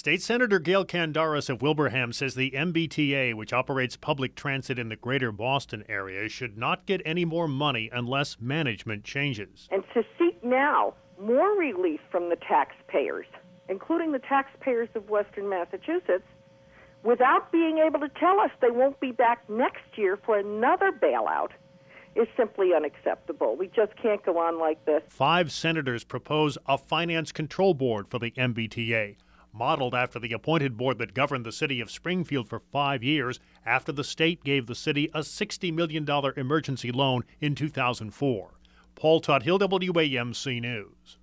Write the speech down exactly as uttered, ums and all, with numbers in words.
State Senator Gail Kandaras of Wilbraham says the M B T A, which operates public transit in the greater Boston area, should not get any more money unless management changes. And to seek now more relief from the taxpayers, including the taxpayers of Western Massachusetts, without being able to tell us they won't be back next year for another bailout, is simply unacceptable. We just can't go on like this. Five senators propose a finance control board for the M B T A, modeled after the appointed board that governed the city of Springfield for five years after the state gave the city a sixty million dollars emergency loan in two thousand four. Paul Tuthill, W A M C News.